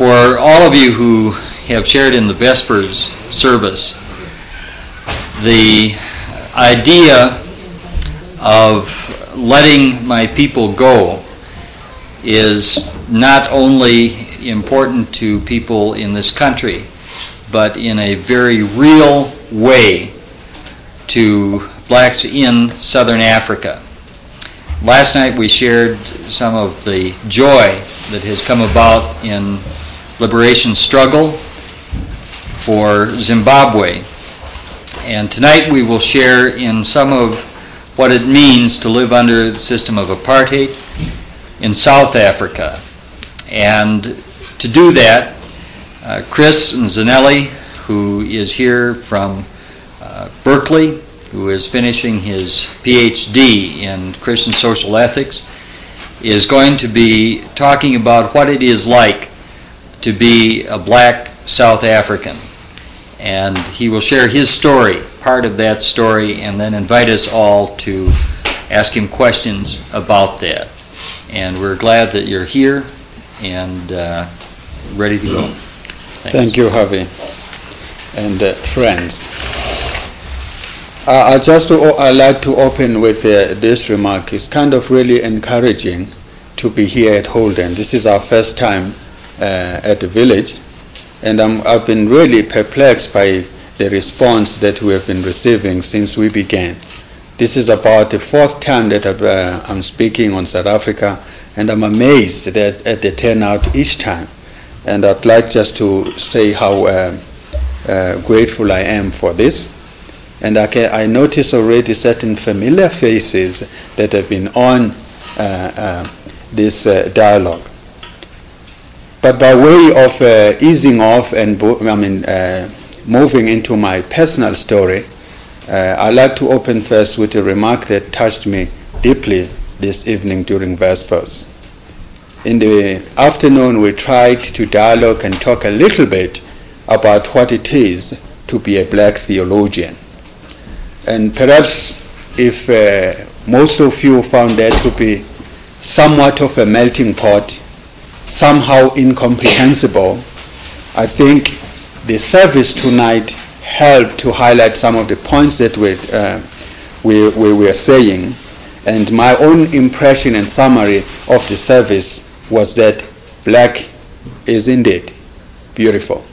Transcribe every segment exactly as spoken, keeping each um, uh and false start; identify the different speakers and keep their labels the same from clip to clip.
Speaker 1: for all of you who have shared in the Vespers service, the idea of letting my people go is not only important to people in this country, but in a very real way to blacks in Southern Africa. Last night we shared some of the joy that has come about in liberation struggle for Zimbabwe. And tonight we will share in some of what it means to live under the system of apartheid in South Africa. And to do that, uh, Chris Nzanelli, who is here from uh, Berkeley, who is finishing his P H D in Christian social ethics, is going to be talking about what it is like to be a black South African. And he will share his story, part of that story, and then invite us all to ask him questions about that. And we're glad that you're here and uh, ready to go. Thanks.
Speaker 2: Thank you, Harvey, and uh, friends. Uh, I just uh, I like to open with uh, this remark. It's kind of really encouraging to be here at Holden. This is our first time uh, at the village, and I'm, I've been really perplexed by the response that we have been receiving since we began. This is about the fourth time that I've, uh, I'm speaking on South Africa, and I'm amazed that at the turnout each time. And I'd like just to say how uh, uh, grateful I am for this. And I, can, I notice already certain familiar faces that have been on uh, uh, this uh, dialogue. But by way of uh, easing off and bo- I mean uh, moving into my personal story, uh, I'd like to open first with a remark that touched me deeply this evening during Vespers. In the afternoon, we tried to dialogue and talk a little bit about what it is to be a black theologian. And perhaps if uh, most of you found that to be somewhat of a melting pot, somehow incomprehensible, I think the service tonight helped to highlight some of the points that we, uh, we, we were saying. And my own impression and summary of the service was that black is indeed beautiful.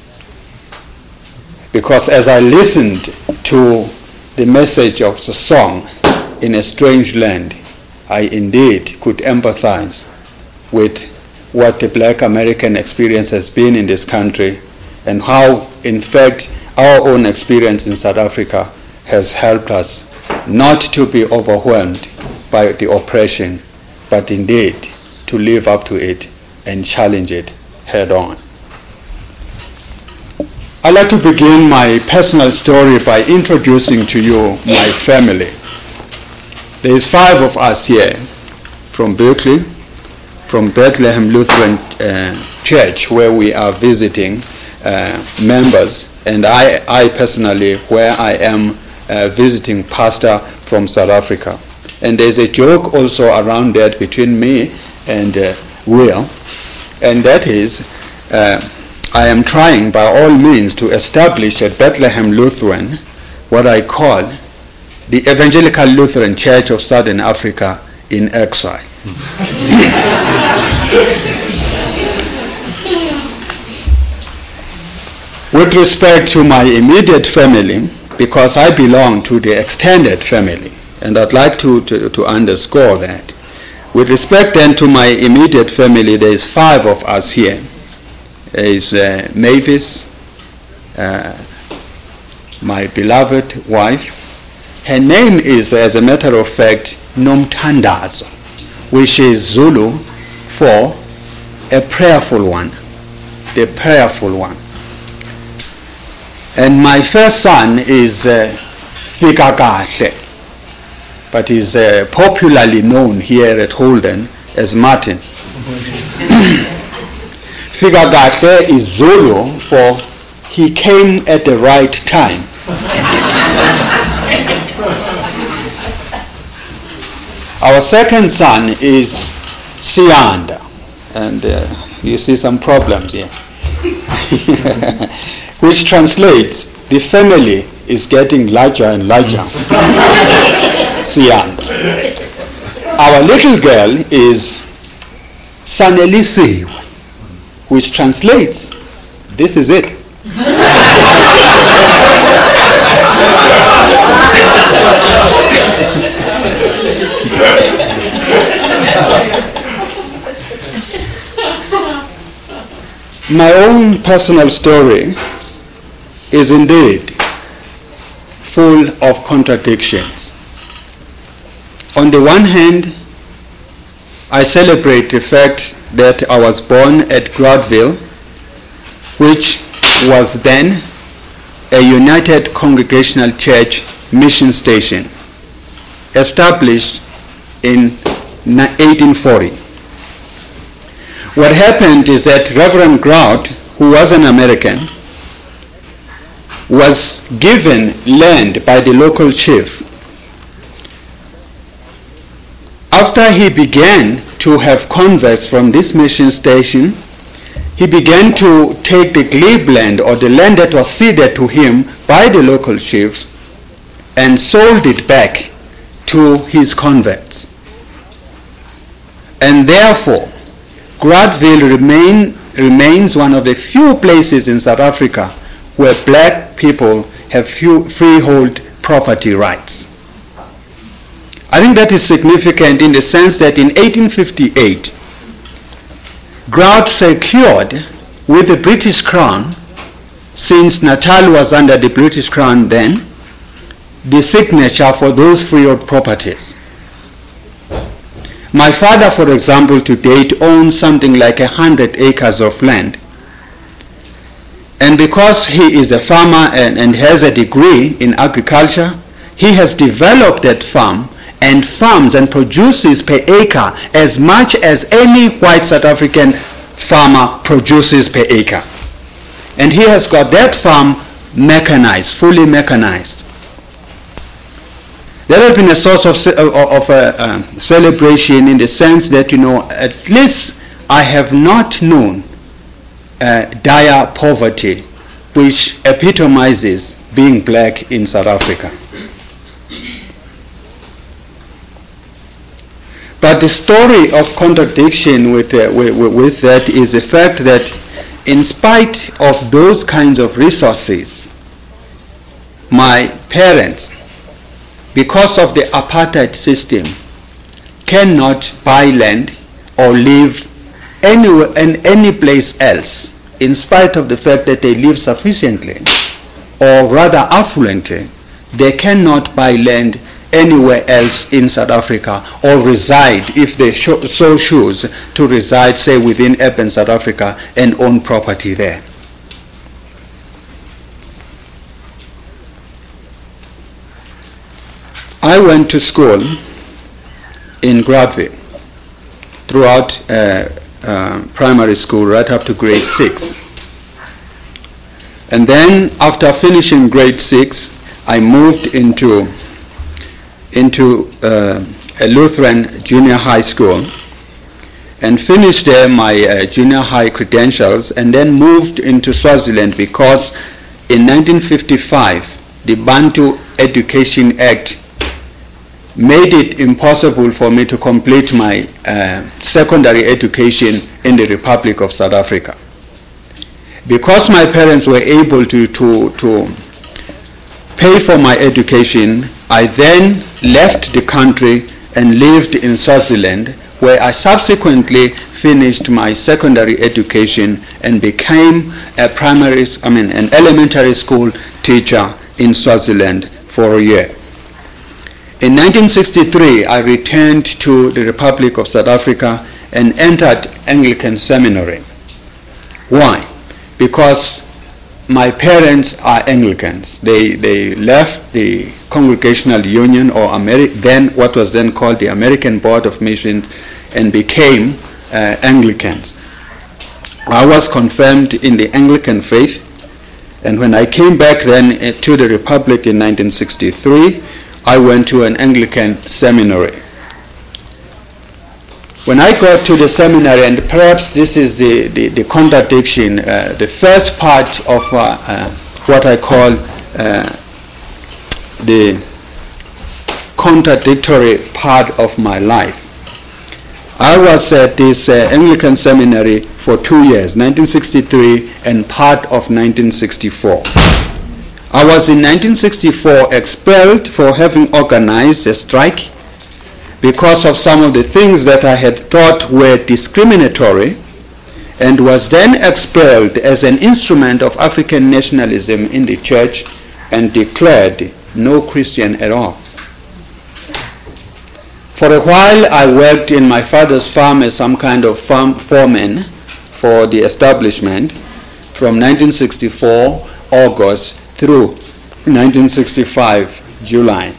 Speaker 2: Because as I listened to the message of the song, In a Strange Land, I indeed could empathize with what the black American experience has been in this country and how, in fact, our own experience in South Africa has helped us not to be overwhelmed by the oppression, but indeed to live up to it and challenge it head on. I'd like to begin my personal story by introducing to you my family. There is five of us here from Berkeley, from Bethlehem Lutheran uh, Church, where we are visiting uh, members, and I, I personally, where I am uh, visiting pastor from South Africa. And there's a joke also around that between me and uh, Will, and that is, uh, I am trying by all means to establish at Bethlehem Lutheran what I call the Evangelical Lutheran Church of Southern Africa in exile. With respect to my immediate family, because I belong to the extended family, and I'd like to, to, to underscore that. With respect then to my immediate family, there is five of us here. There is uh, Mavis, uh, my beloved wife. Her name is, as a matter of fact, Nomthandazo, which is Zulu for a prayerful one, the prayerful one. And my first son is uh, Fikakahle, but is uh, popularly known here at Holden as Martin. Fikakahle is Zulu for he came at the right time. Our second son is Sianda, and uh, You see some problems here. Which translates, the family is getting larger and larger. Sian. Our little girl is Sanelisi, which translates, this is it. My own personal story is indeed full of contradictions. On the one hand, I celebrate the fact that I was born at Groudville, which was then a United Congregational Church mission station, established in eighteen forty. What happened is that Reverend Grout, who was an American, was given land by the local chief. After he began to have converts from this mission station, he began to take the glebe land, or the land that was ceded to him by the local chief, and sold it back to his converts. And therefore, Groudville remain, remains one of the few places in South Africa where black people have few freehold property rights. I think that is significant in the sense that in eighteen fifty-eight, Grout secured with the British Crown, since Natal was under the British Crown then, the signature for those freehold properties. My father, for example, to date owns something like a hundred acres of land. And because he is a farmer and, and has a degree in agriculture, he has developed that farm and farms and produces per acre as much as any white South African farmer produces per acre. And he has got that farm mechanized, fully mechanized. That has been a source of, of, of uh, uh, celebration in the sense that, you know, at least I have not known uh, dire poverty, which epitomizes being black in South Africa. But the story of contradiction with, uh, with, with that is the fact that in spite of those kinds of resources, my parents, because of the apartheid system, cannot buy land or live anywhere in any place else, in spite of the fact that they live sufficiently, or rather affluently. They cannot buy land anywhere else in South Africa, or reside, if they so choose, to reside, say, within urban South Africa and own property there. I went to school in Groudville throughout uh, uh, primary school right up to grade six. And then after finishing grade six, I moved into, into uh, a Lutheran junior high school and finished there my uh, junior high credentials, and then moved into Swaziland because in nineteen fifty-five, the Bantu Education Act made it impossible for me to complete my uh, secondary education in the Republic of South Africa. Because my parents were able to, to, to pay for my education, I then left the country and lived in Swaziland, where I subsequently finished my secondary education and became a primary, I mean, an elementary school teacher in Swaziland for a year. In nineteen sixty-three, I returned to the Republic of South Africa and entered Anglican Seminary. Why? Because my parents are Anglicans. They, they left the Congregational Union, or Ameri- then what was then called the American Board of Missions, and became uh, Anglicans. I was confirmed in the Anglican faith, and when I came back then uh, to the Republic in nineteen sixty-three, I went to an Anglican seminary. when I got to the seminary, and perhaps this is the, the, the contradiction, uh, the first part of uh, uh, what I call uh, the contradictory part of my life. I was at this uh, Anglican seminary for two years, nineteen sixty-three and part of nineteen sixty-four. I was in nineteen sixty-four expelled for having organized a strike because of some of the things that I had thought were discriminatory, and was then expelled as an instrument of African nationalism in the church and declared no Christian at all. For a while I worked in my father's farm as some kind of farm foreman for the establishment from nineteen sixty-four August through nineteen sixty-five July.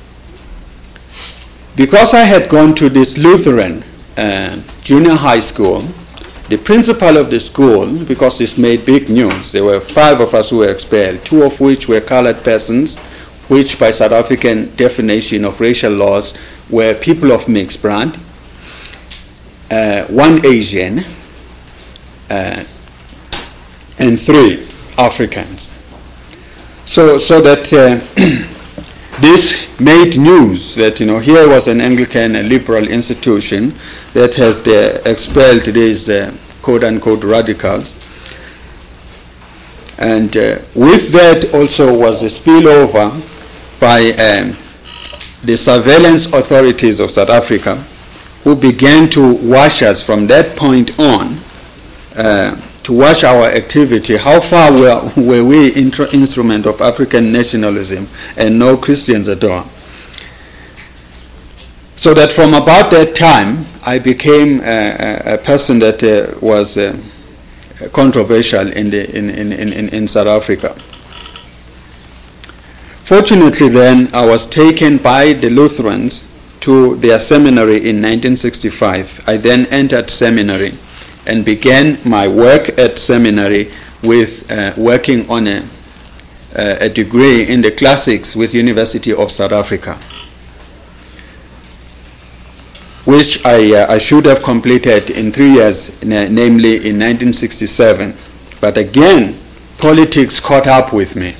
Speaker 2: Because I had gone to this Lutheran uh, junior high school, the principal of the school, because this made big news, there were five of us who were expelled, two of which were colored persons, which by South African definition of racial laws were people of mixed blood, uh, one Asian, uh, and three Africans. So, so that uh, this made news that, you know, here was an Anglican, a liberal institution that has uh, expelled these uh, quote-unquote radicals. And uh, with that also was a spillover by um, the surveillance authorities of South Africa, who began to watch us from that point on, uh, to watch our activity. How far were, were we intro- instrument of African nationalism and no Christians at all? So that from about that time, I became a, a person that uh, was uh, controversial in, the, in, in, in, in South Africa. Fortunately then, I was taken by the Lutherans to their seminary in nineteen sixty-five. I then entered seminary and began my work at seminary with uh, working on a, uh, a degree in the classics with University of South Africa, which I, uh, I should have completed in three years, n- namely in nineteen sixty-seven. But again, politics caught up with me,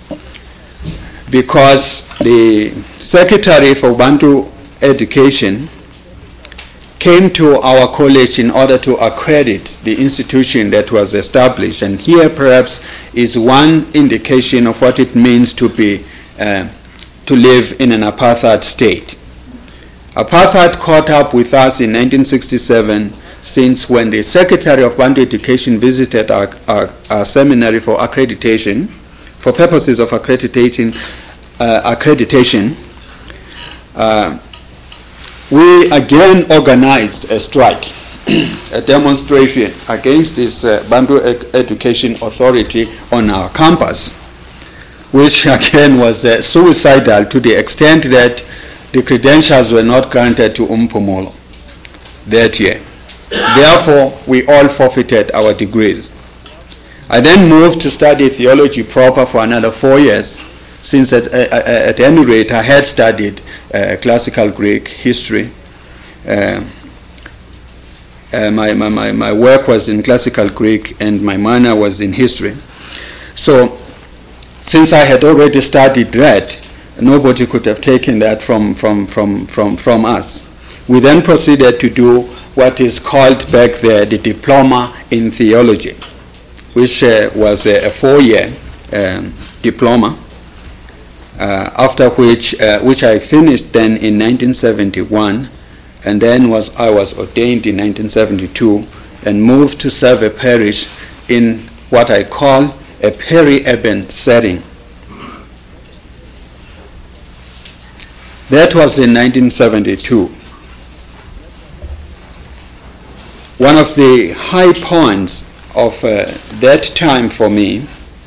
Speaker 2: because the Secretary for Bantu Education came to our college in order to accredit the institution that was established. And here perhaps is one indication of what it means to be, uh, to live in an apartheid state. Apartheid caught up with us in nineteen sixty-seven, since when the Secretary of Bantu Education visited our, our, our seminary for accreditation, for purposes of accreditation, uh, accreditation, uh, we again organized a strike, a demonstration against this uh, Bantu Ed- Education Authority on our campus, which again was uh, suicidal to the extent that the credentials were not granted to Umpumulo that year. Therefore, we all forfeited our degrees. I then moved to study theology proper for another four years, since at, uh, at any rate I had studied uh, classical Greek history. Uh, uh, my, my, my work was in classical Greek and my minor was in history. So since I had already studied that, nobody could have taken that from, from, from, from, from us. We then proceeded to do what is called back there the diploma in theology, which uh, was a, a four-year um, diploma, uh, after which uh, which I finished then in nineteen seventy-one, and then was I was ordained in nineteen seventy-two and moved to serve a parish in what I call a peri-urban setting. That was in nineteen seventy-two. One of the high points of uh, that time for me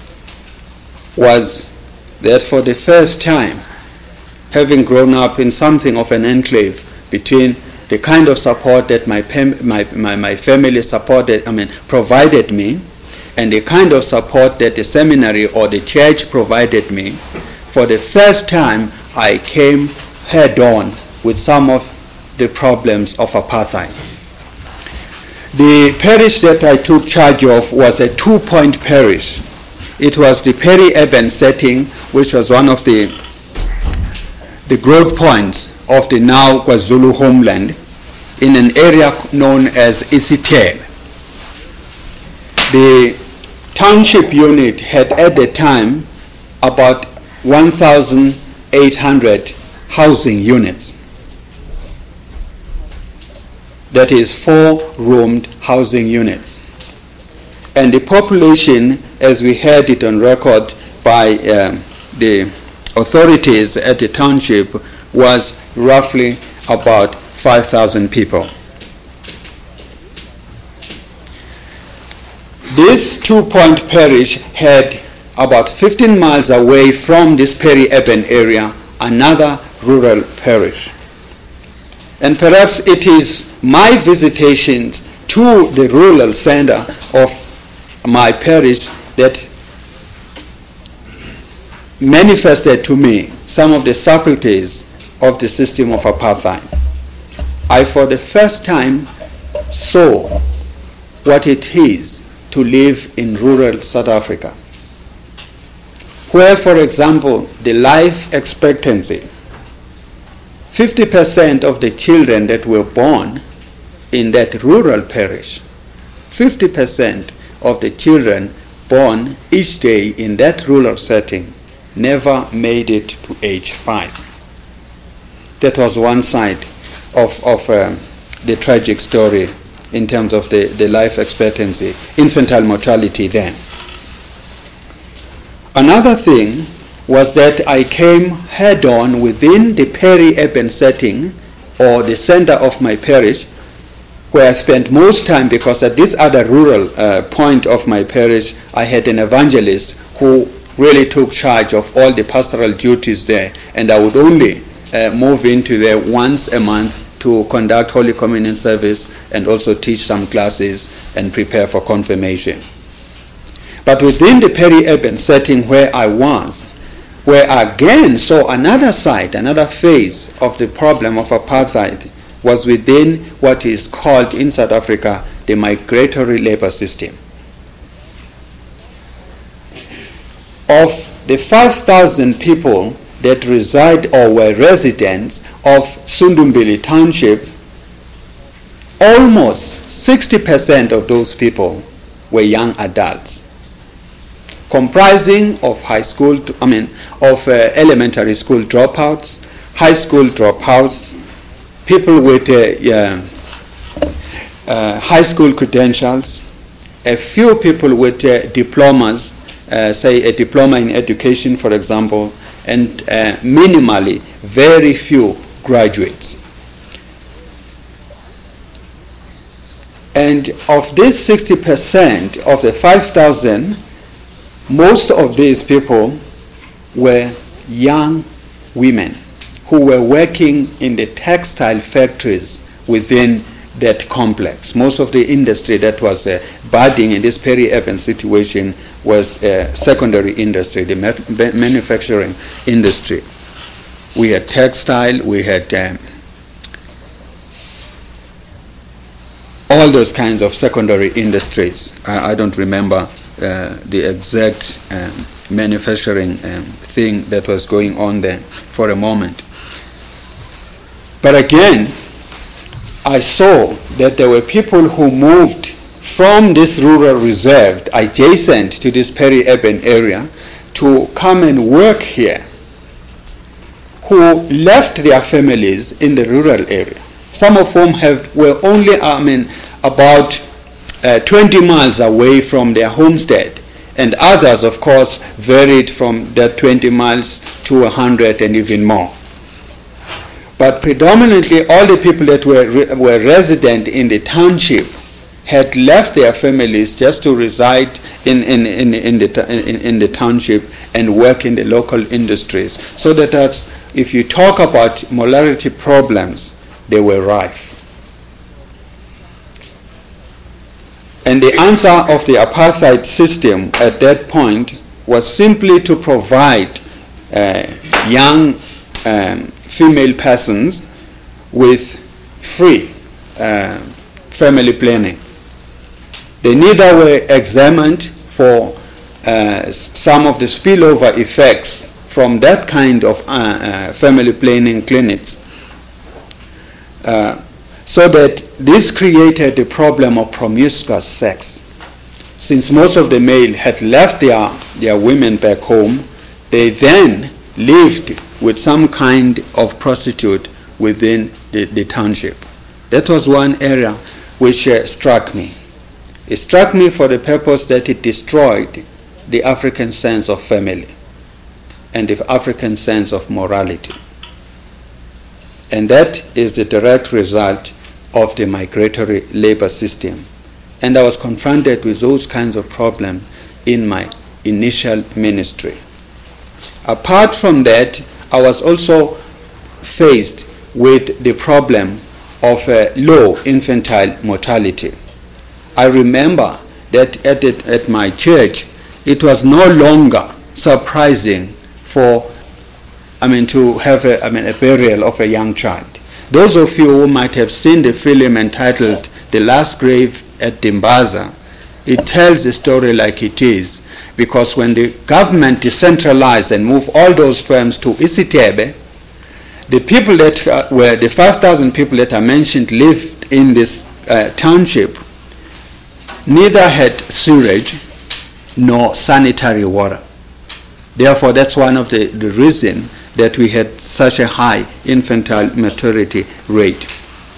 Speaker 2: was that for the first time, having grown up in something of an enclave between the kind of support that my, pem- my, my, my family supported, I mean, provided me, and the kind of support that the seminary or the church provided me, for the first time I came head on with some of the problems of apartheid. The parish that I took charge of was a two-point parish. It was the peri-urban setting, which was one of the, the growth points of the now KwaZulu homeland, in an area known as Isitel. The township unit had at the time about one thousand eight hundred housing units. That is four-roomed housing units. And the population, as we had it on record by um, the authorities at the township, was roughly about five thousand people. This two-point parish had about fifteen miles away from this peri-urban area another rural parish. And perhaps it is my visitations to the rural center of my parish that manifested to me some of the subtleties of the system of apartheid. I, for the first time, saw what it is to live in rural South Africa, where, for example, the life expectancy, fifty percent of the children that were born in that rural parish, fifty percent of the children born each day in that rural setting never made it to age five. That was one side of, of um, the tragic story in terms of the, the life expectancy, infantile mortality then. Another thing was that I came head-on within the peri-urban setting or the center of my parish, where I spent most time, because at this other rural uh, point of my parish, I had an evangelist who really took charge of all the pastoral duties there, and I would only uh, move into there once a month to conduct Holy Communion service and also teach some classes and prepare for confirmation. But within the peri-urban setting where I was, where I again saw another side, another phase of the problem of apartheid, was within what is called in South Africa the migratory labor system. Of the five thousand people that reside or were residents of Sundumbili Township, almost sixty percent of those people were young adults, comprising of high school, I mean, of uh, elementary school dropouts, high school dropouts, people with uh, uh, uh, high school credentials, a few people with uh, diplomas, uh, say a diploma in education, for example, and uh, minimally very few graduates. And of this sixty percent of the five thousand, most of these people were young women who were working in the textile factories within that complex. Most of the industry that was uh, budding in this peri-urban situation was uh, secondary industry, the ma- manufacturing industry. We had textile, we had um, all those kinds of secondary industries. I, I don't remember uh, the exact um, manufacturing um, thing that was going on there for a moment. But again, I saw that there were people who moved from this rural reserve adjacent to this peri-urban area to come and work here, who left their families in the rural area, some of whom have, were only I mean, about uh, twenty miles away from their homestead, and others, of course, varied from that twenty miles to one hundred and even more. But predominantly all the people that were, re- were resident in the township had left their families just to reside in, in, in, in, the, in, in the township and work in the local industries. So that that's, if you talk about molarity problems, they were rife. And the answer of the apartheid system at that point was simply to provide uh, young um, female persons with free uh, family planning. They neither were examined for uh, some of the spillover effects from that kind of uh, uh, family planning clinics. Uh, so that this created the problem of promiscuous sex. Since most of the male had left their, their women back home, they then lived with some kind of prostitute within the, the township. That was one area which uh, struck me. It struck me for the purpose that it destroyed the African sense of family and the African sense of morality. And that is the direct result of the migratory labor system. And I was confronted with those kinds of problems in my initial ministry. Apart from that, I was also faced with the problem of uh, low infantile mortality. I remember that at, it, at my church, it was no longer surprising for, I mean, to have a, I mean, a burial of a young child. Those of you who might have seen the film entitled The Last Grave at Dimbaza, it tells the story like it is, because when the government decentralized and moved all those firms to Isitebe, the people that uh, were, the five thousand people that I mentioned lived in this uh, township, neither had sewage nor sanitary water. Therefore, that's one of the, the reasons that we had such a high infantile mortality rate.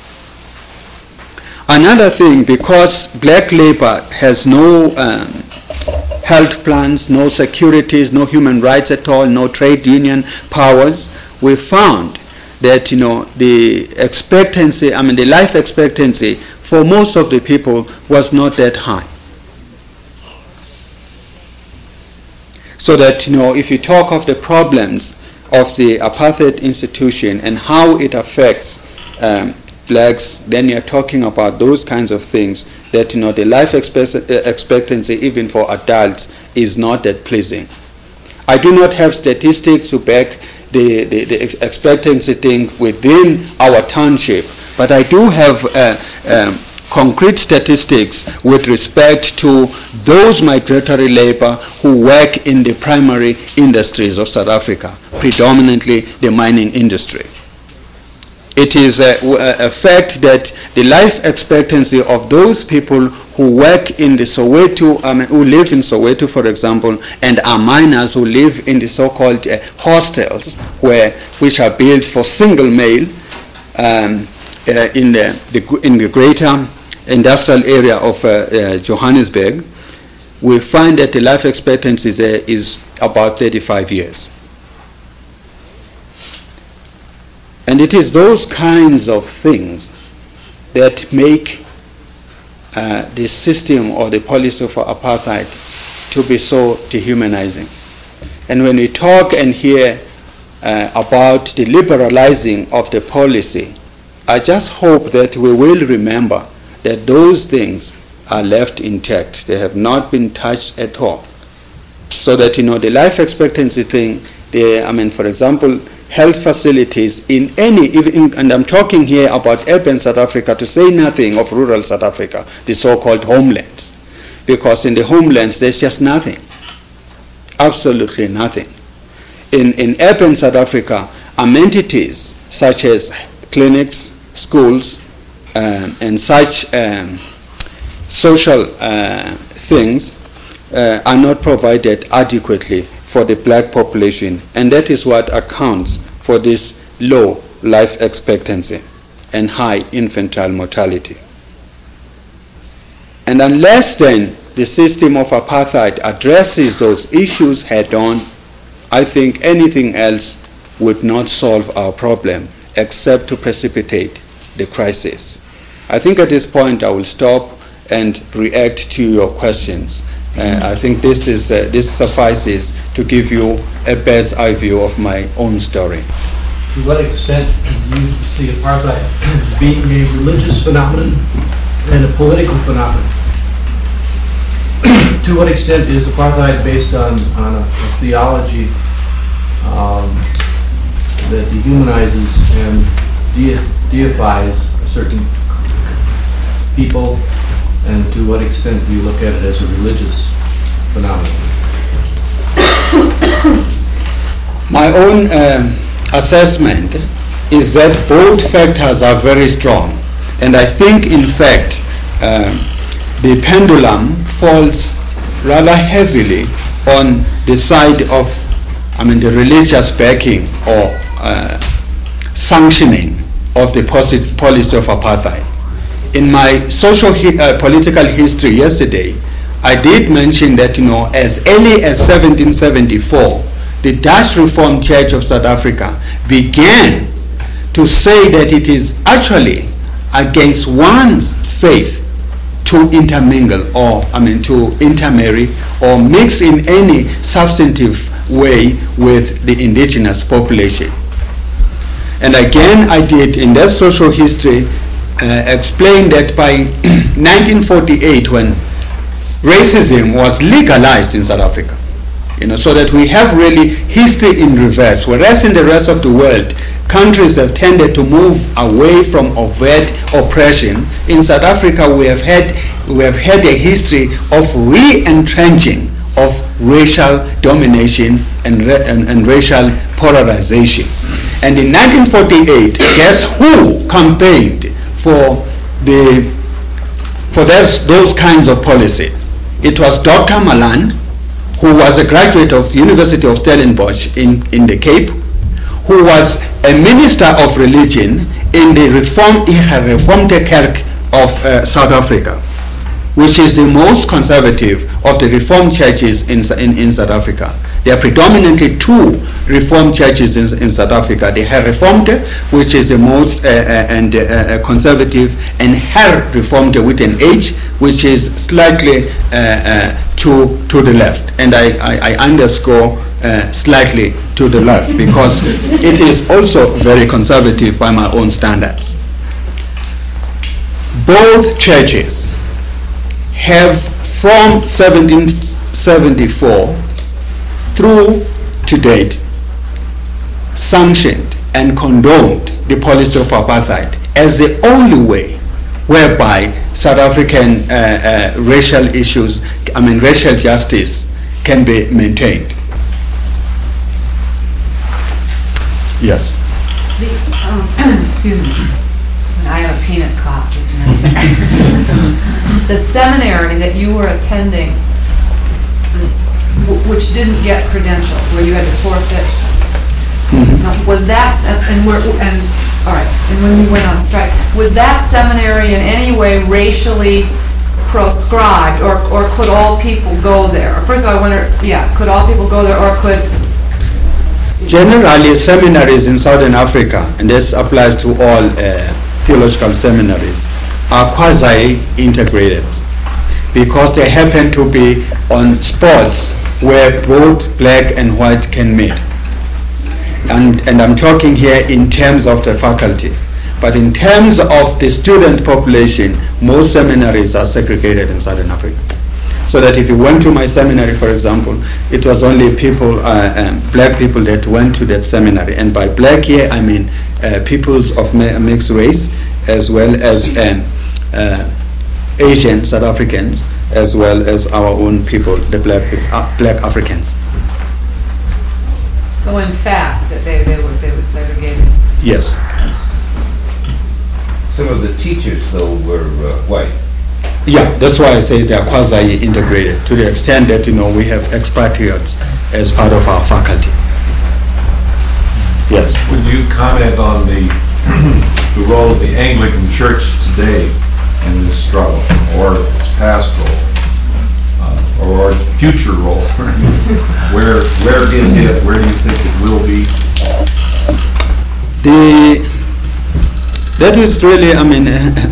Speaker 2: Another thing, because black labor has no um, health plans, no securities, no human rights at all, no trade union powers, we found that, you know, the expectancy, I mean the life expectancy for most of the people was not that high. So that, you know, if you talk of the problems of the apartheid institution and how it affects um, blacks, then you're talking about those kinds of things that, you know, the life expect- expectancy even for adults is not that pleasing. I do not have statistics to back the, the, the ex- expectancy thing within our township, but I do have uh, um, concrete statistics with respect to those migratory labor who work in the primary industries of South Africa, predominantly the mining industry. It is a, a fact that the life expectancy of those people who work in the Soweto, I mean, who live in Soweto, for example, and are miners who live in the so-called uh, hostels, where which are built for single male um, uh, in the, the in the greater industrial area of uh, uh, Johannesburg, we find that the life expectancy there is about thirty-five years. And it is those kinds of things that make uh, the system or the policy for apartheid to be so dehumanizing. And when we talk and hear uh, about the liberalizing of the policy, I just hope that we will remember that those things are left intact. They have not been touched at all. So that, you know, the life expectancy thing, the, I mean, for example, health facilities in any, even, and I'm talking here about urban South Africa, to say nothing of rural South Africa, the so-called homelands. Because in the homelands, there's just nothing. Absolutely nothing. In, in urban South Africa, amenities such as clinics, schools, um, and such um, social uh, things uh, are not provided adequately for the black population, and that is what accounts for this low life expectancy and high infantile mortality. And unless then the system of apartheid addresses those issues head on, I think anything else would not solve our problem except to precipitate the crisis. I think at this point I will stop and react to your questions. Uh, I think this is uh, this suffices to give you a bird's eye view of my own story.
Speaker 3: To what extent do you see apartheid as being a religious phenomenon and a political phenomenon? To what extent is apartheid based on, on a, a theology um, that dehumanizes and de- deifies a certain people, and to what extent do you look at it as a religious phenomenon?
Speaker 2: My own um, assessment is that both factors are very strong. And I think, in fact, um, the pendulum falls rather heavily on the side of, I mean, the religious backing or uh, sanctioning of the posi- policy of apartheid. In my social hi- uh, political history yesterday, I did mention that, you know, as early as seventeen seventy-four, the Dutch Reformed Church of South Africa began to say that it is actually against one's faith to intermingle or, I mean, to intermarry or mix in any substantive way with the indigenous population. And again, I did in that social history uh, explain that by nineteen forty-eight, when racism was legalized in South Africa, you know, so that we have really history in reverse, whereas in the rest of the world, countries have tended to move away from overt oppression. In South Africa, we have had we have had a history of re-entrenching of racial domination and, ra- and, and racial polarization. And in nineteen forty-eight, guess who campaigned for the for those, those kinds of policies? It was Doctor Malan, who was a graduate of University of Stellenbosch in, in the Cape, who was a minister of religion in the Reform, Reformde Kerk of uh, South Africa, which is the most conservative of the Reformed churches in, in, in South Africa. There are predominantly two Reformed churches in, in South Africa. The Herreformde, which is the most uh, uh, and uh, conservative, and Herreformde with an H, which is slightly uh, uh, to, to the left. And I, I, I underscore uh, slightly to the left because it is also very conservative by my own standards. Both churches have from seventeen seventy-four through to date sanctioned and condoned the policy of apartheid as the only way whereby South African uh, uh, racial issues, I mean racial justice, can be maintained. Yes.
Speaker 4: The, um, excuse me. I have a peanut cough. The seminary that you were attending, this, this, which didn't get credentialed, where you had to forfeit,
Speaker 2: Mm-hmm.
Speaker 4: no, was that and where and all right, and when you went on strike, was that seminary in any way racially proscribed, or or could all people go there? First of all, I wonder, yeah, could all people go there, or could
Speaker 2: generally seminaries in Southern Africa, and this applies to all uh, theological seminaries, are quasi-integrated because they happen to be on spots where both black and white can meet. And, and I'm talking here in terms of the faculty. But in terms of the student population, most seminaries are segregated in Southern Africa. So that if you went to my seminary, for example, it was only people, uh, um, black people that went to that seminary. And by black here, I mean uh, peoples of ma- mixed race, as well as um, uh, Asian South Africans, as well as our own people, the black, uh, black Africans.
Speaker 4: so in fact that they, they were they were segregated?
Speaker 2: Yes.
Speaker 5: Some of the teachers, though, were uh, white.
Speaker 2: Yeah, that's why I say they are quasi-integrated, to the extent that, you know, we have expatriates as part of our faculty. Yes.
Speaker 6: Would you comment on the the role of the Anglican Church today in this struggle, or its past role, uh, or its future role? where where is it? Where do you think it will be?
Speaker 2: The that is really, I mean,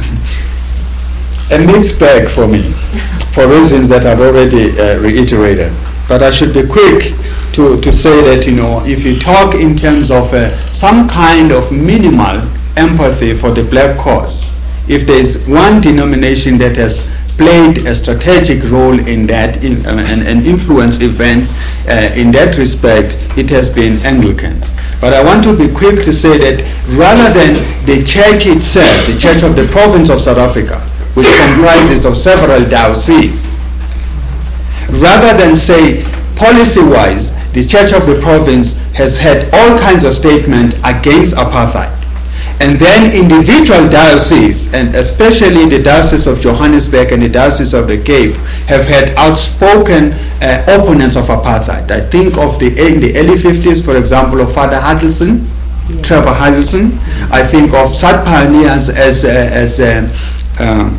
Speaker 2: a mixed bag for me, for reasons that I've already uh, reiterated. But I should be quick to, to say that, you know, if you talk in terms of uh, some kind of minimal empathy for the black cause, if there's one denomination that has played a strategic role in that in, uh, and, and influenced events uh, in that respect, it has been Anglicans. But I want to be quick to say that rather than the church itself, the Church of the Province of South Africa, which comprises of several dioceses, rather than say policy-wise, the Church of the Province has had all kinds of statements against apartheid. And then individual dioceses, and especially the Diocese of Johannesburg and the Diocese of the Cape, have had outspoken uh, opponents of apartheid. I think of the in the early fifties, for example, of Father Huddleston, yeah. Trevor Huddleston. I think of such pioneers as uh, as uh, um,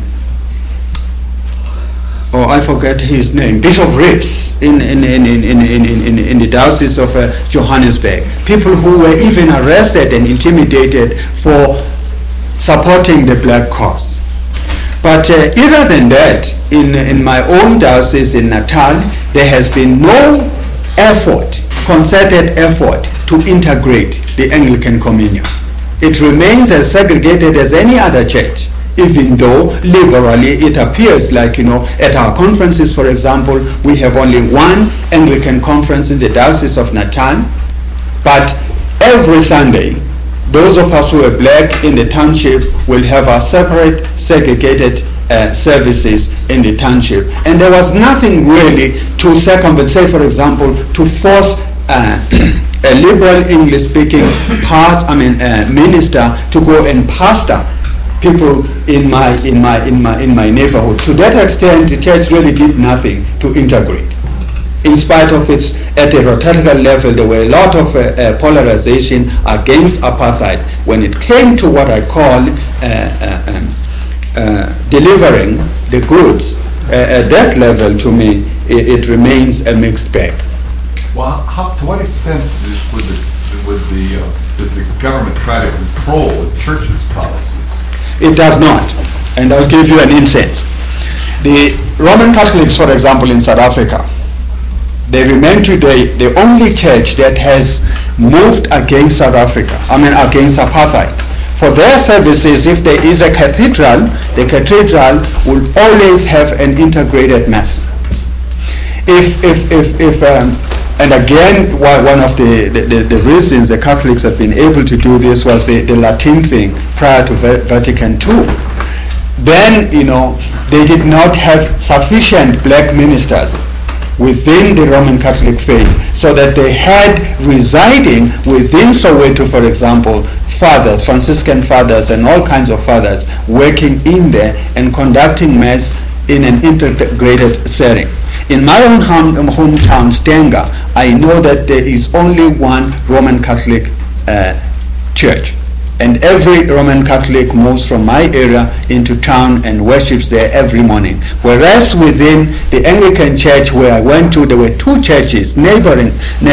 Speaker 2: oh, I forget his name, Bishop Rips in in in in in in, in, in the Diocese of uh, Johannesburg. People who were even arrested and intimidated for supporting the black cause. But uh, other than that, in in my own diocese in Natal, there has been no effort, concerted effort to integrate the Anglican Communion. It remains as segregated as any other church, even though liberally it appears like, you know, at our conferences, for example, we have only one Anglican conference in the Diocese of Natal, but every Sunday, those of us who are black in the township will have our separate, segregated uh, services in the township. And there was nothing really to circumvent, say, for example, to force uh, a liberal English-speaking part, I mean, uh, minister to go and pastor people in my in my in my in my neighborhood. To that extent, the church really did nothing to integrate. In spite of its, at a rhetorical level, there were a lot of uh, uh, polarization against apartheid. When it came to what I call uh, uh, um, uh, delivering the goods uh, at that level, to me, it, it remains a mixed bag.
Speaker 6: Well, how, to what extent is, would the, would the, uh, does the government try to control the church's policies?
Speaker 2: It does not, and I'll give you an instance. The Roman Catholics, for example, in South Africa, they remain today the only church that has moved against South Africa, I mean against apartheid. For their services, if there is a cathedral, the cathedral will always have an integrated mass. If, if, if, if um, and again, one of the, the, the reasons the Catholics have been able to do this was the, the Latin thing prior to Vatican Two. Then, you know, they did not have sufficient black ministers within the Roman Catholic faith, so that they had residing within Soweto, for example, fathers, Franciscan fathers and all kinds of fathers working in there and conducting mass in an integrated setting. In my own home, hometown, Stenga, I know that there is only one Roman Catholic uh, church. And every Roman Catholic moves from my area into town and worships there every morning. Whereas within the Anglican church where I went to, there were two churches, neighboring,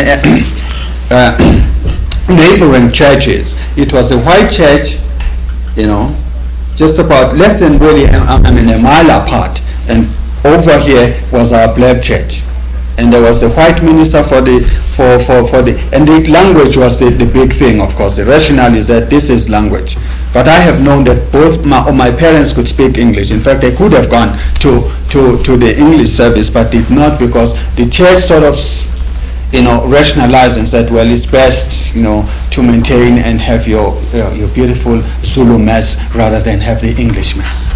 Speaker 2: uh, neighboring churches. It was a white church, you know, just about less than really, I mean, a mile apart. And over here was our black church. And there was a white minister for the for, for, for the and the language was the, the big thing, of course. The rationale is that this is language. But I have known that both my, my parents could speak English. In fact, they could have gone to, to, to the English service, but did not, because the church sort of, you know, rationalized and said, well, it's best, you know, to maintain and have your uh, your beautiful Zulu mass rather than have the English mass.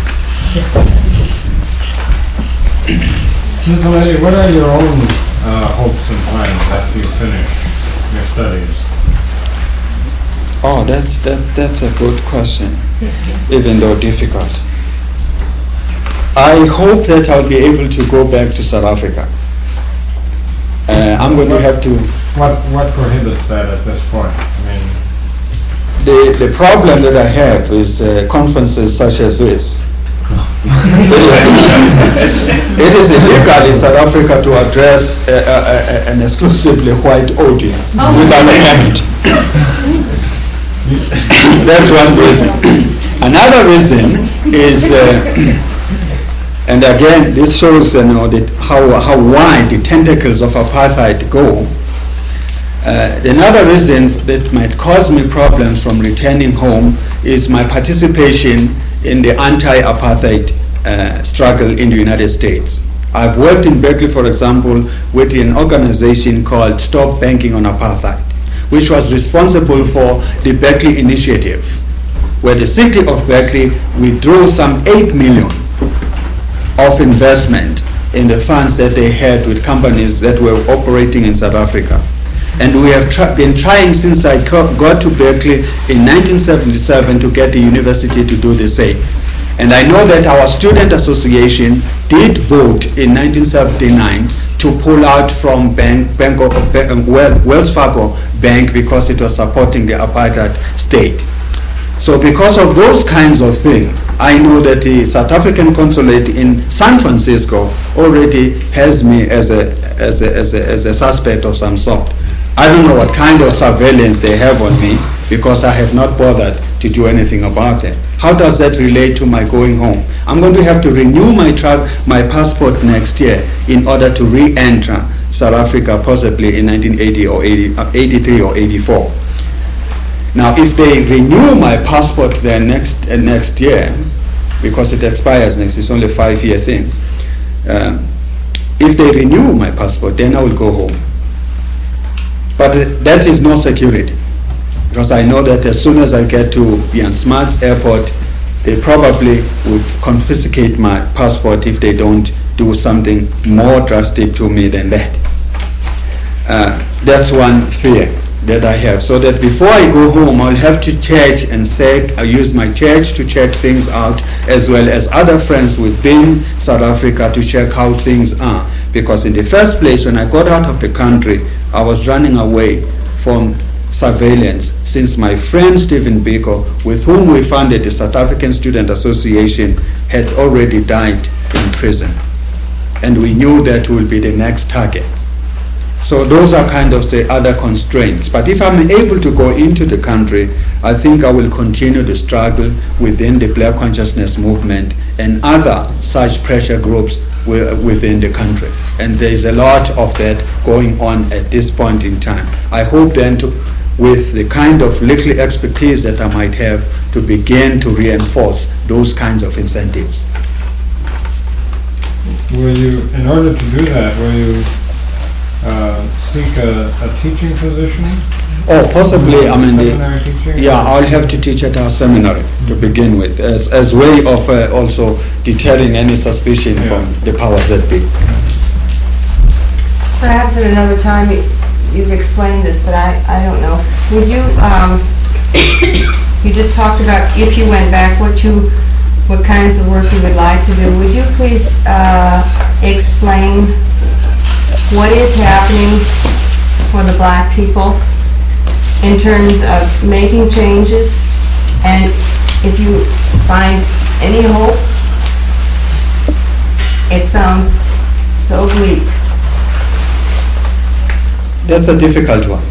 Speaker 7: Mister Lady, what are your own uh, hopes and plans after you finish your studies?
Speaker 2: Oh, that's that that's a good question, even though difficult. I hope that I'll be able to go back to South Africa. Uh, I'm going to have to.
Speaker 7: What what prohibits that at this point? I mean,
Speaker 2: the the problem that I have is uh, conferences such as this. it, is, it is illegal in South Africa to address uh, uh, uh, an exclusively white audience oh. without a permit. That's one reason. Another reason is, uh, and again, this shows, you know, that how how wide the tentacles of apartheid go. Uh, another reason that might cause me problems from returning home is my participation in the anti-apartheid uh, struggle in the United States. I've worked in Berkeley, for example, with an organization called Stop Banking on Apartheid, which was responsible for the Berkeley Initiative, where the city of Berkeley withdrew some eight million of investment in the funds that they had with companies that were operating in South Africa. And we have tr- been trying since I co- got to Berkeley in nineteen seventy-seven to get the university to do the same. And I know that our student association did vote in nineteen seventy-nine to pull out from Bank, Bank of, uh, Wells Fargo Bank because it was supporting the apartheid state. So because of those kinds of things, I know that the South African consulate in San Francisco already has me as a, as a, as a, as a suspect of some sort. I don't know what kind of surveillance they have on me because I have not bothered to do anything about it. How does that relate to my going home? I'm going to have to renew my tra- my passport next year in order to re-enter South Africa, possibly in nineteen eighty or eighty, uh, eighty-three or eighty-four. Now, if they renew my passport then next uh, next year, because it expires next, it's only a five-year thing. Um, if they renew my passport, then I will go home. But uh, that is no security, because I know that as soon as I get to Ian Smart's airport, they probably would confiscate my passport if they don't do something more drastic to me than that. Uh, that's one fear that I have. So that before I go home, I'll have to check and say, I use my church to check things out, as well as other friends within South Africa to check how things are. Because in the first place, when I got out of the country, I was running away from surveillance, since my friend Stephen Biko, with whom we founded the South African Student Association, had already died in prison. And we knew that we would be the next target. So those are kind of the other constraints. But if I'm able to go into the country, I think I will continue the struggle within the Black Consciousness Movement and other such pressure groups within the country. And there is a lot of that going on at this point in time. I hope then to, with the kind of little expertise that I might have, to begin to reinforce those kinds of incentives.
Speaker 7: Will you, in order to do that, will you uh, seek a, a teaching position?
Speaker 2: Oh, possibly, I mean,
Speaker 7: Seminary teaching?
Speaker 2: yeah, I'll have to teach at our seminary to begin with, as as way of uh, also deterring any suspicion
Speaker 7: Yeah.
Speaker 2: from the powers that be.
Speaker 8: Perhaps at another time you, you've explained this, but I, I don't know. Would you, um, you just talked about if you went back, what you, what kinds of work you would like to do. Would you please uh, explain what is happening for the black people in terms of making changes, and if you find any hope? It sounds so bleak.
Speaker 2: That's a difficult one,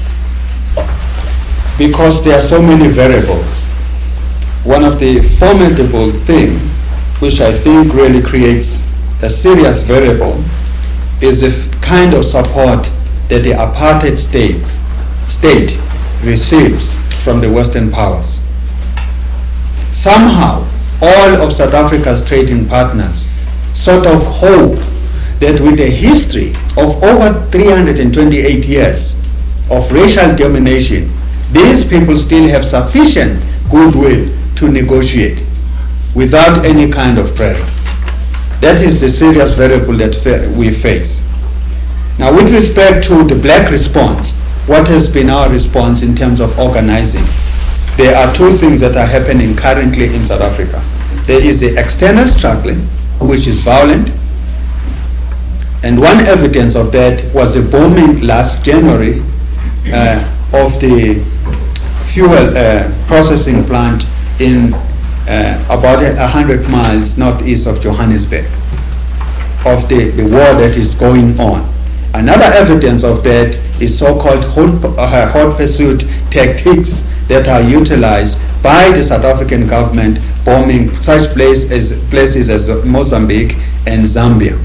Speaker 2: because there are so many variables. One of the formidable things, which I think really creates a serious variable, is the kind of support that the apartheid state, state receives from the Western powers. Somehow, all of South Africa's trading partners sort of hope that with a history of over three hundred twenty-eight years of racial domination, these people still have sufficient goodwill to negotiate without any kind of pressure. That is the serious variable that fa- we face. Now, with respect to the black response, what has been our response in terms of organizing? There are two things that are happening currently in South Africa. There is the external struggling, which is violent, and one evidence of that was the bombing last January uh, of the fuel uh, processing plant in uh, about a hundred miles northeast of Johannesburg, of the, the war that is going on. Another evidence of that is so-called hot, uh, hot pursuit tactics that are utilized by the South African government bombing such place as, places as Mozambique and Zambia.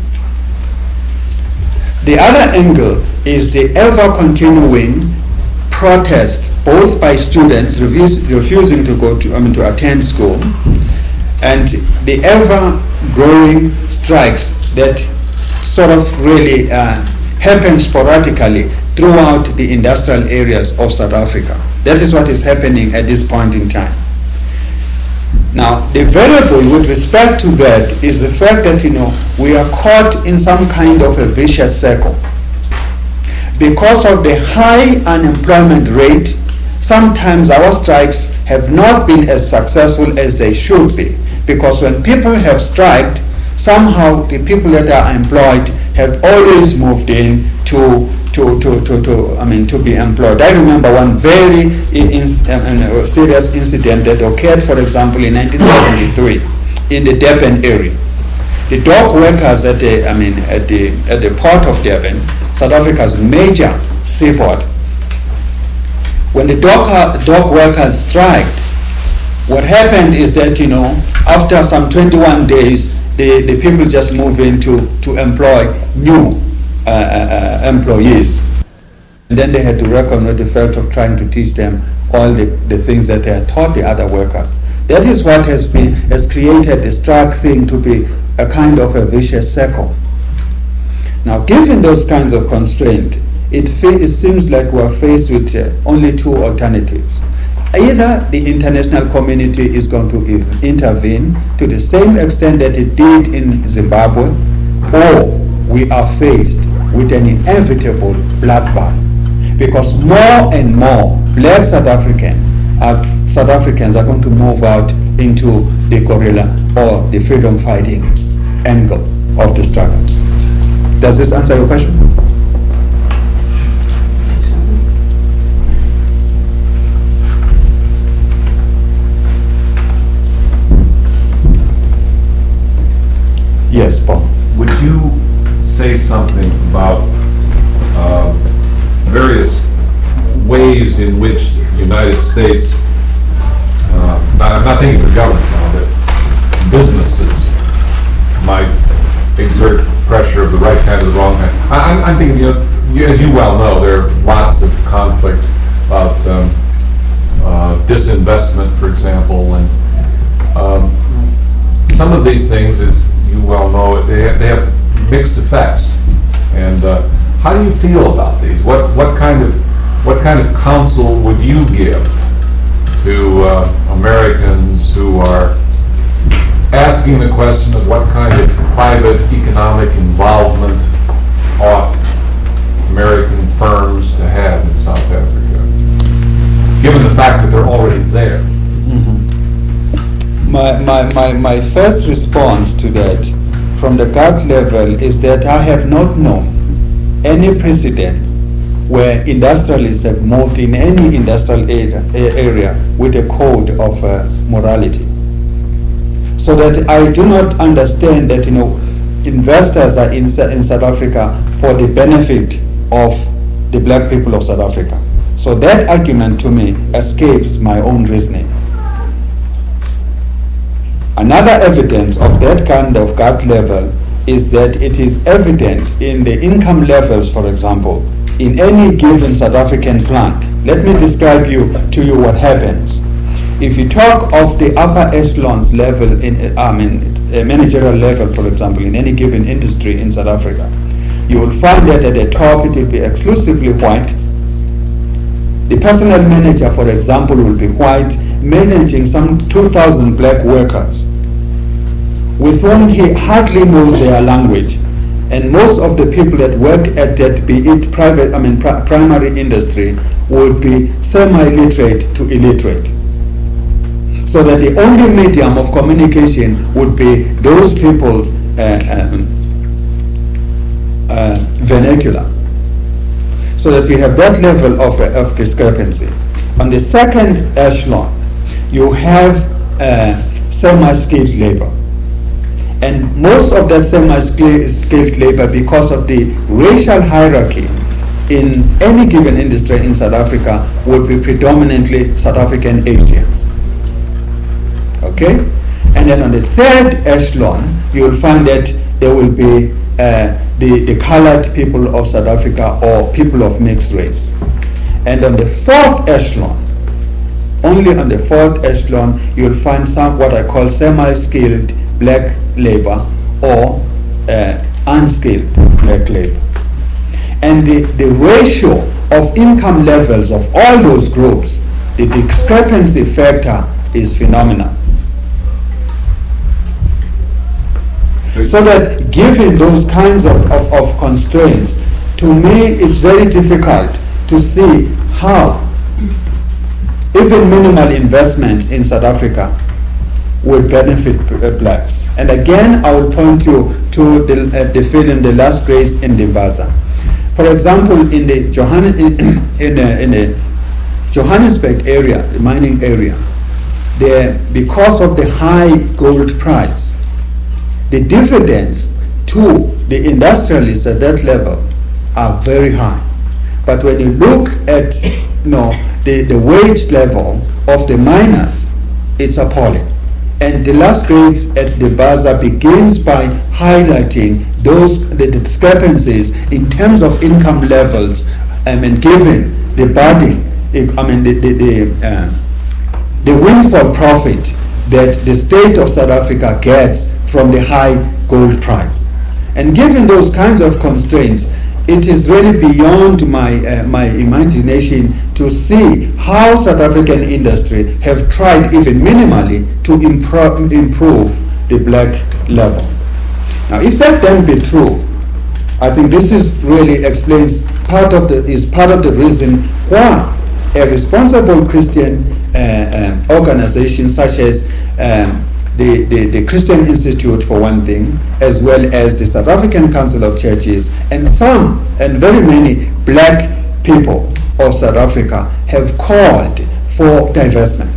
Speaker 2: The other angle is the ever-continuing protest, both by students refuse, refusing to go to, I mean, to attend school, and the ever growing strikes that sort of really uh, happen sporadically throughout the industrial areas of South Africa. That is what is happening at this point in time. Now, the variable with respect to that is the fact that, you know, we are caught in some kind of a vicious circle. Because of the high unemployment rate, sometimes our strikes have not been as successful as they should be. Because when people have striked, somehow the people that are employed have always moved in to To, to, to, to, I mean, to be employed. I remember one very in, in, uh, serious incident that occurred, for example, in nineteen seventy-three in the Durban area. The dock workers at the, I mean, at the, at the port of Durban, South Africa's major seaport, when the dock, dock workers striked, what happened is that, you know, after some twenty-one days, the, the people just move in to, to employ new Uh, uh, employees. And then they had to reckon with the fact of trying to teach them all the, the things that they had taught the other workers. That is what has been has created the strike thing to be a kind of a vicious circle. Now, given those kinds of constraints, it, it seems like we are faced with uh, only two alternatives. Either the international community is going to intervene to the same extent that it did in Zimbabwe, or we are faced with an inevitable bloodbath, because more and more black South African uh, South Africans are going to move out into the guerrilla or the freedom fighting angle of the struggle. Does this answer your question? Yes, Paul.
Speaker 6: Would you say something about uh, various ways in which the United States, uh, not, I'm not thinking of government now, but businesses might exert pressure of the right kind or the wrong kind? I, I'm, I'm thinking, you know, you, as you well know, there are lots of conflicts about um, uh, disinvestment, for example, and um, some of these things, as you well know, they have, they have mixed effects. And uh, how do you feel about these? What what kind of what kind of counsel would you give to uh, Americans who are asking the question of what kind of private economic involvement ought American firms to have in South Africa, given the fact that they're already there?
Speaker 2: Mm-hmm. My, my, my, my first response to that from the gut level is that I have not known any precedent where industrialists have moved in any industrial area, area with a code of uh, morality. So that I do not understand that, you know, investors are in, in South Africa for the benefit of the black people of South Africa. So that argument to me escapes my own reasoning. Another evidence of that kind of gut level is that it is evident in the income levels, for example, in any given South African plant. Let me describe you to you what happens. If you talk of the upper echelons level, in, I mean, a managerial level, for example, in any given industry in South Africa, you will find that at the top it will be exclusively white. The personnel manager, for example, will be white, managing some two thousand black workers with whom he hardly knows their language. And most of the people that work at that, be it private, I mean pri- primary industry, would be semi-literate to illiterate. So that the only medium of communication would be those people's uh, um, uh, vernacular. So that we have that level of, uh, of discrepancy. On the second echelon, you have uh, semi-skilled labor. And most of that semi-skilled labor, because of the racial hierarchy in any given industry in South Africa, would be predominantly South African Asians. Okay? And then on the third echelon, you will find that there will be uh, the, the colored people of South Africa or people of mixed race. And on the fourth echelon, only on the fourth echelon, you will find some what I call semi-skilled black labor or uh, unskilled black labor. And the, the ratio of income levels of all those groups, the discrepancy factor is phenomenal. So that given those kinds of, of, of constraints, to me it's very difficult to see how even minimal investments in South Africa would benefit uh, blacks. And again, I would point you to the, uh, the film The Last Grace in Dimbaza. For example, in the, Johann- in, in, the, in the Johannesburg area, the mining area, the, because of the high gold price, the dividends to the industrialists at that level are very high. But when you look at you know, the, the wage level of the miners, it's appalling. And the last grade at the Baza begins by highlighting those the discrepancies in terms of income levels, I mean, given the body, I mean, the, the, the, uh, the windfall profit that the state of South Africa gets from the high gold price. And given those kinds of constraints, it is really beyond my uh, my imagination to see how South African industry have tried even minimally to impro- improve the black level. Now, if that then be true, I think this is really explains part of the is part of the reason why a responsible Christian uh, um, organization such as um, The, the, the Christian Institute, for one thing, as well as the South African Council of Churches, and some and very many black people of South Africa have called for divestment.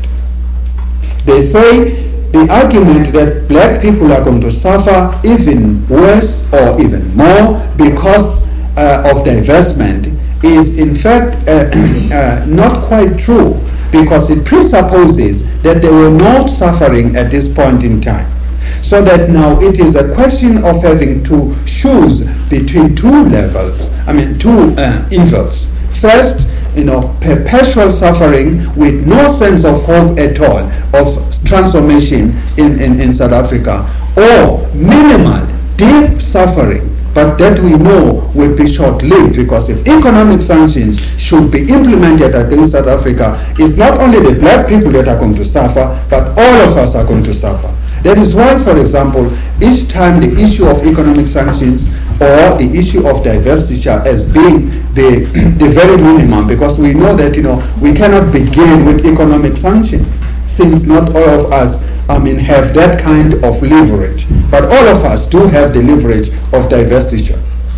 Speaker 2: They say the argument that black people are going to suffer even worse or even more because uh, of divestment is in fact uh, uh, not quite true, because it presupposes that they were not suffering at this point in time. So that now it is a question of having to choose between two levels, I mean two uh, evils. First, you know, perpetual suffering with no sense of hope at all of transformation in, in, in South Africa, or minimal, deep suffering, but that we know will be short-lived, because if economic sanctions should be implemented against South Africa, it's not only the black people that are going to suffer, but all of us are going to suffer. That is why, for example, each time the issue of economic sanctions or the issue of divestiture as being the, the very minimum, because we know that, you know, we cannot begin with economic sanctions, since not all of us I mean, have that kind of leverage. But all of us do have the leverage of divestiture,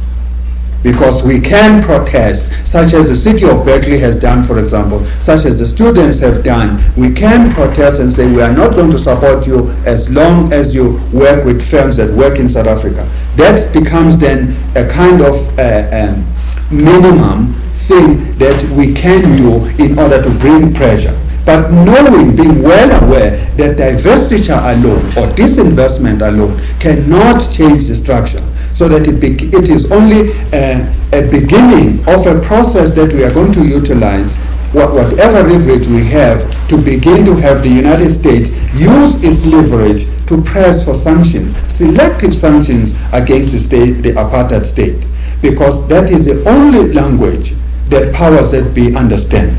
Speaker 2: because we can protest, such as the city of Berkeley has done, for example, such as the students have done. We can protest and say we are not going to support you as long as you work with firms that work in South Africa. That becomes then a kind of uh, um, minimum thing that we can do in order to bring pressure. But knowing, being well aware that divestiture alone or disinvestment alone cannot change the structure, so that it, be, it is only a, a beginning of a process that we are going to utilize, what, whatever leverage we have, to begin to have the United States use its leverage to press for sanctions, selective sanctions against the state, the apartheid state, because that is the only language that powers that be understand.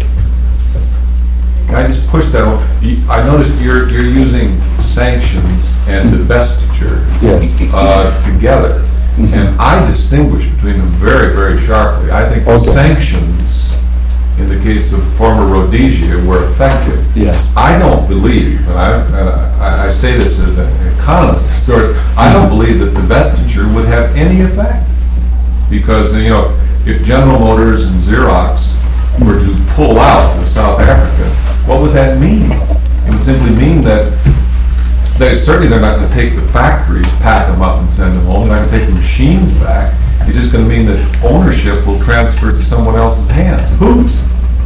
Speaker 6: Can I just push that on? You- I noticed you're, you're using sanctions and divestiture
Speaker 2: Yes.
Speaker 6: uh, together.
Speaker 2: Mhm.
Speaker 6: And I distinguish between them very, very sharply. I think the
Speaker 2: Okay.
Speaker 6: sanctions, in the case of former Rhodesia, were effective.
Speaker 2: Yes.
Speaker 6: I don't believe, and I, and I, I say this as an economist, sort of, I don't believe that divestiture would have any effect. Because, you know, if General Motors and Xerox were to pull out of South Africa, what would that mean? It would simply mean that they certainly they're not going to take the factories, pack them up and send them home. They're not going to take the machines back. It's just going to mean that ownership will transfer to someone else's hands. Whose?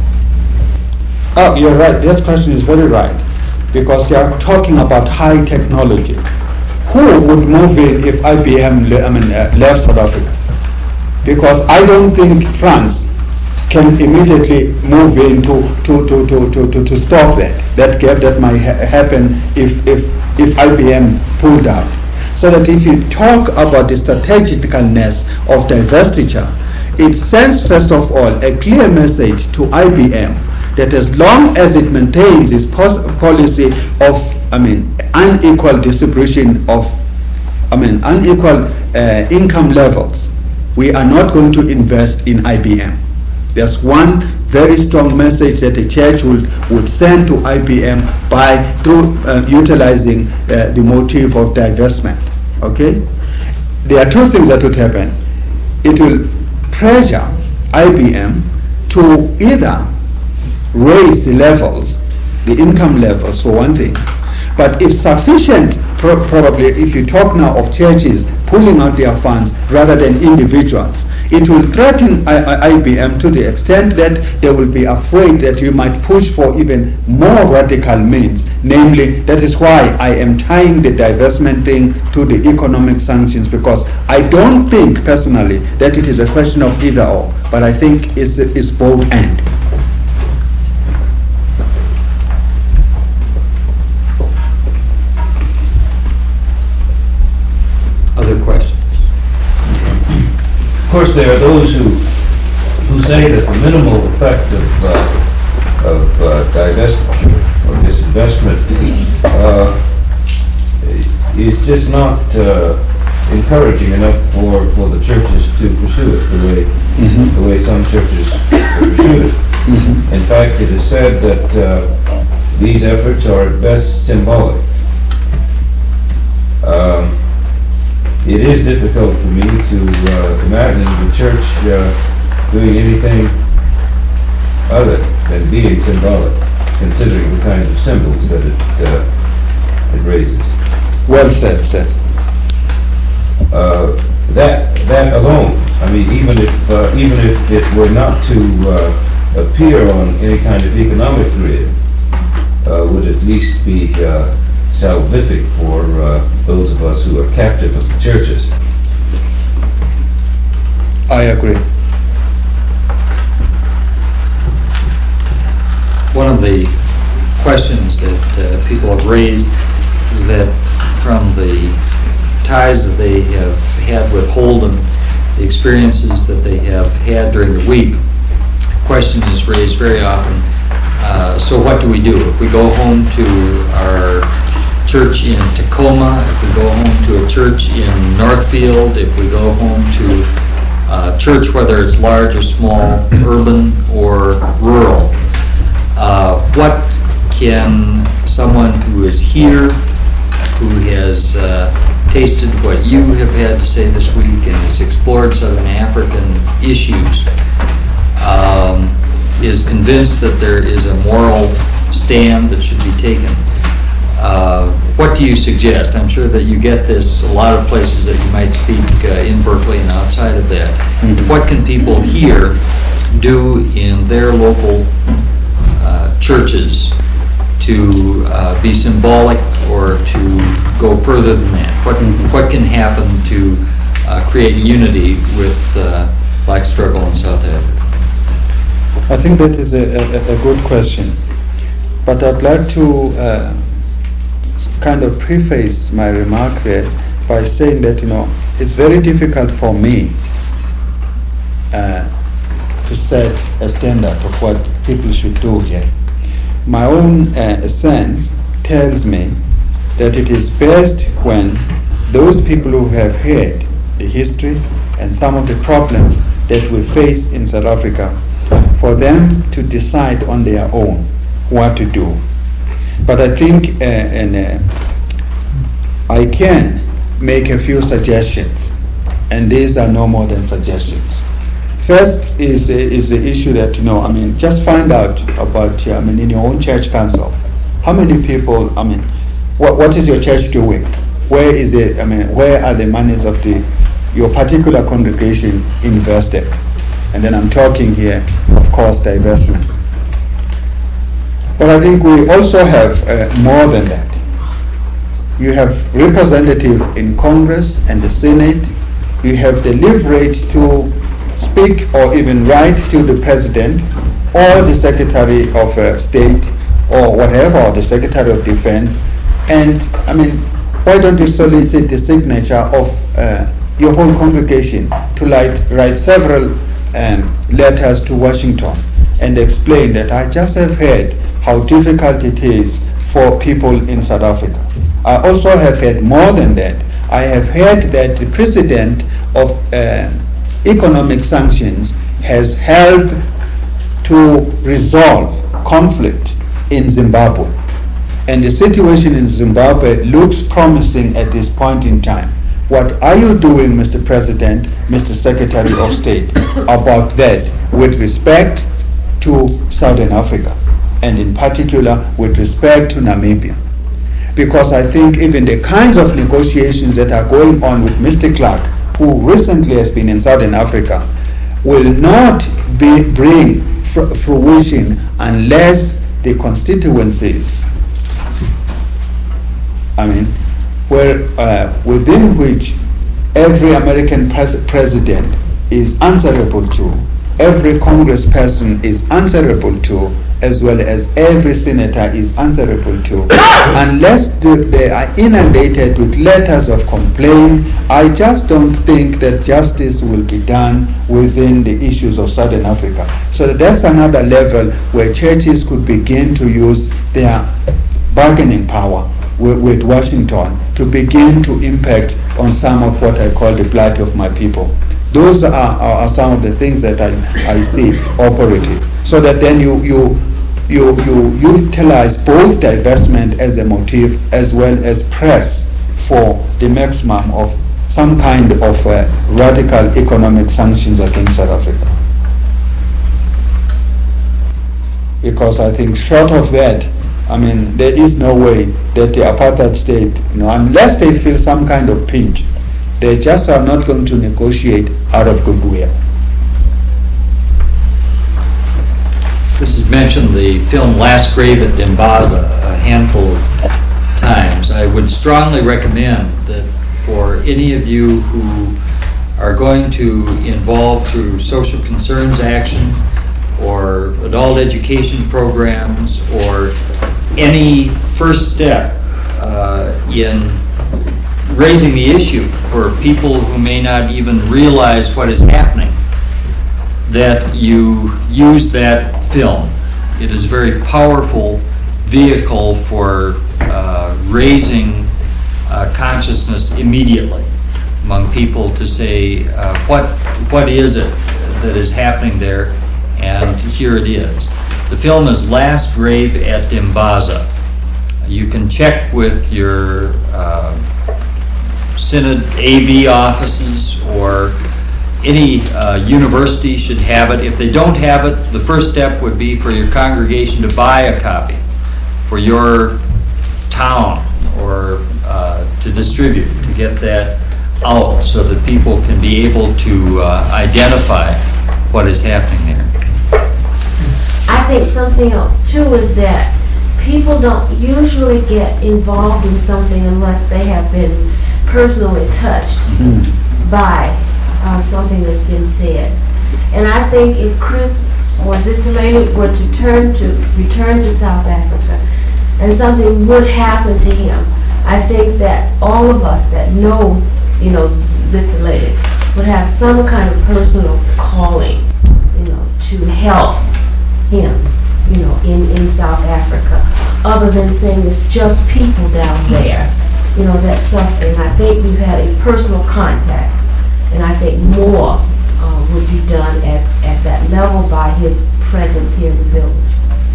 Speaker 2: Oh, you're right. That question is very right, because you are talking about high technology. Who would move in if I B M le- I mean, uh, left South Africa? Because I don't think France can immediately move in to, to, to, to, to, to, to stop that, that gap that might ha- happen if, if if I B M pulled out. So that if you talk about the strategicalness of divestiture, it sends first of all a clear message to I B M that as long as it maintains its pos- policy of, I mean, unequal distribution of, I mean, unequal uh, income levels, we are not going to invest in I B M. There's one very strong message that the church would, would send to I B M by through uh, utilizing uh, the motive of divestment. Okay? There are two things that would happen. It will pressure I B M to either raise the levels, the income levels for one thing, but if sufficient, pro- probably if you talk now of churches pulling out their funds rather than individuals, it will threaten I- I- IBM to the extent that they will be afraid that you might push for even more radical means. Namely, that is why I am tying the divestment thing to the economic sanctions, because I don't think personally that it is a question of either or, but I think it's, it's both and.
Speaker 1: Other questions?
Speaker 5: Of course, there are those who, who say that the minimal effect of, uh, of uh, divestiture or disinvestment uh, is just not uh, encouraging enough for, for the churches to pursue it the way, mm-hmm. the way some churches pursue it. Mm-hmm. In fact, it is said that uh, these efforts are at best symbolic. Um, It is difficult for me to uh, imagine the church uh, doing anything other than being symbolic, considering the kinds of symbols that it, uh, it raises.
Speaker 2: Well said, sir.
Speaker 5: Uh, that that alone, I mean, even if uh, even if it were not to uh, appear on any kind of economic grid, uh, would at least be uh, salvific for uh, those of us who are captive of the churches.
Speaker 2: I agree.
Speaker 1: One of the questions that uh, people have raised is that from the ties that they have had with Holden, the experiences that they have had during the week, question is raised very often, uh, so what do we do? If we go home to our church in Tacoma, if we go home to a church in Northfield, if we go home to a church, whether it's large or small, urban or rural, uh, what can someone who is here, who has uh, tasted what you have had to say this week and has explored Southern African issues, um, is convinced that there is a moral stand that should be taken, Uh, what do you suggest? I'm sure that you get this a lot of places that you might speak uh, in Berkeley and outside of that. Mm-hmm. What can people here do in their local uh, churches to uh, be symbolic or to go further than that? What, mm-hmm. what can happen to uh, create unity with uh, black struggle in South Africa?
Speaker 2: I think that is a, a, a good question. But I'd like to uh, kind of preface my remark there by saying that, you know, it's very difficult for me uh, to set a standard of what people should do here. My own uh, sense tells me that it is best when those people who have heard the history and some of the problems that we face in South Africa, for them to decide on their own what to do. But I think uh, and, uh, I can make a few suggestions, and these are no more than suggestions. First is uh, is the issue that, you know, I mean, just find out about, uh, I mean, in your own church council, how many people, I mean, what what is your church doing? Where is it, I mean, where are the monies of the your particular congregation invested? And then I'm talking here, of course, divestment. But I think we also have uh, more than that. You have representative in Congress and the Senate. You have the leverage to speak or even write to the President or the Secretary of uh, State or whatever, or the Secretary of Defense, And, I mean, why don't you solicit the signature of uh, your whole congregation to write, write several um, letters to Washington and explain that I just have heard how difficult it is for people in South Africa. I also have heard more than that. I have heard that the president of uh, economic sanctions has helped to resolve conflict in Zimbabwe. And the situation in Zimbabwe looks promising at this point in time. What are you doing, Mister President, Mister Secretary of State, about that with respect to Southern Africa, and in particular with respect to Namibia? Because I think even the kinds of negotiations that are going on with Mister Clark, who recently has been in Southern Africa, will not be, bring fr fruition unless the constituencies, I mean, where uh, within which every American pres president is answerable to, every congressperson is answerable to, as well as every senator is answerable to, unless they are inundated with letters of complaint, I just don't think that justice will be done within the issues of Southern Africa. So that's another level where churches could begin to use their bargaining power with, with Washington to begin to impact on some of what I call the plight of my people. Those are, are, are some of the things that I, I see operative. So that then you, you, you, you utilize both divestment as a motive as well as press for the maximum of some kind of uh, radical economic sanctions against South Africa. Because I think short of that, I mean, there is no way that the apartheid state, you know, unless they feel some kind of pinch, they just are not going to negotiate out of goodwill.
Speaker 1: This has mentioned the film Last Grave at Dimbaza a handful of times. I would strongly recommend that for any of you who are going to involve through social concerns action or adult education programs or any first step uh, in raising the issue for people who may not even realize what is happening, that you use that film. It is a very powerful vehicle for uh, raising uh, consciousness immediately among people to say uh, what what is it that is happening there, and here it is. The film is Last Grave at Dimbaza. You can check with your uh, Synod A V offices, or any uh, university should have it. If they don't have it, the first step would be for your congregation to buy a copy for your town, or uh, to distribute, to get that out so that people can be able to uh, identify what is happening there.
Speaker 9: I think something else too is that people don't usually get involved in something unless they have been personally touched mm-hmm. by uh, something that's been said. And I think if Chris or Zitulane were to turn to return to South Africa and something would happen to him, I think that all of us that know, you know, Zitulane would have some kind of personal calling, you know, to help him, you know, in, in South Africa, other than saying it's just people down there, you know, that's suffering. I think we've had a personal contact, and I think more uh, would be done at, at that level by his presence here in the village.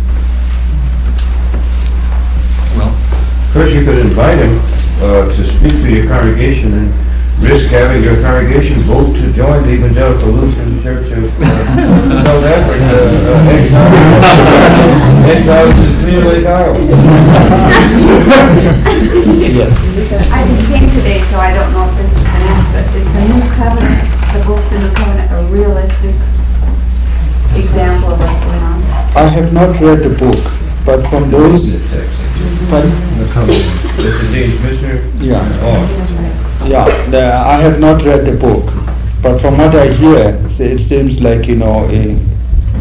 Speaker 1: Well,
Speaker 5: first you could invite him uh, to speak to your congregation and risk having your congregation vote to join the Evangelical Lutheran Church of uh, South Africa. Uh, exile. Exile is clearly Iowa.
Speaker 2: Yes.
Speaker 10: I just came today, so I don't know if this has been asked, but is the New Covenant, the book, The New Covenant, a realistic example of what's going on?
Speaker 2: I have not read the book, but from those... Pardon?
Speaker 5: The Covenant. That's the James Missioner?
Speaker 2: Yeah.
Speaker 5: Oh.
Speaker 2: Yeah, the, I have not read the book, but from what I hear, it seems like, you know, it,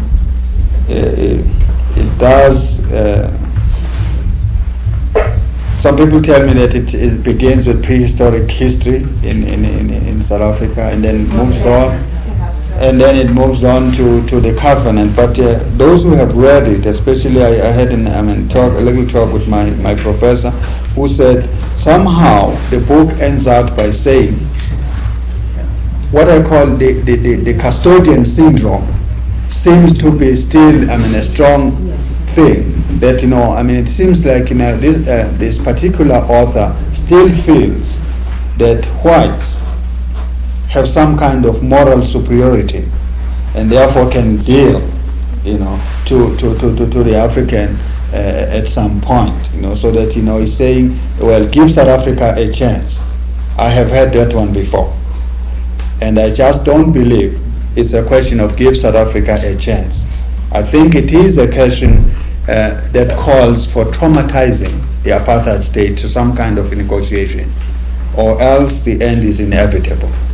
Speaker 2: it, it does uh, some people tell me that it, it begins with prehistoric history in, in, in, in South Africa and then moves on, and then it moves on to, to the covenant. But uh, those who have read it, especially I, I had an, I mean, talk, a little talk with my, my professor, who said somehow the book ends out by saying what I call the, the, the, the custodian syndrome seems to be still, I mean, a strong thing. That, you know, I mean, it seems like, you know, this, uh, this particular author still feels that whites have some kind of moral superiority and therefore can deal, you know, to, to, to, to, to the African uh, at some point, you know, so that, you know, he's saying, well, give South Africa a chance. I have had that one before. And I just don't believe it's a question of give South Africa a chance. I think it is a question uh, that calls for traumatizing the apartheid state to some kind of negotiation, or else the end is inevitable.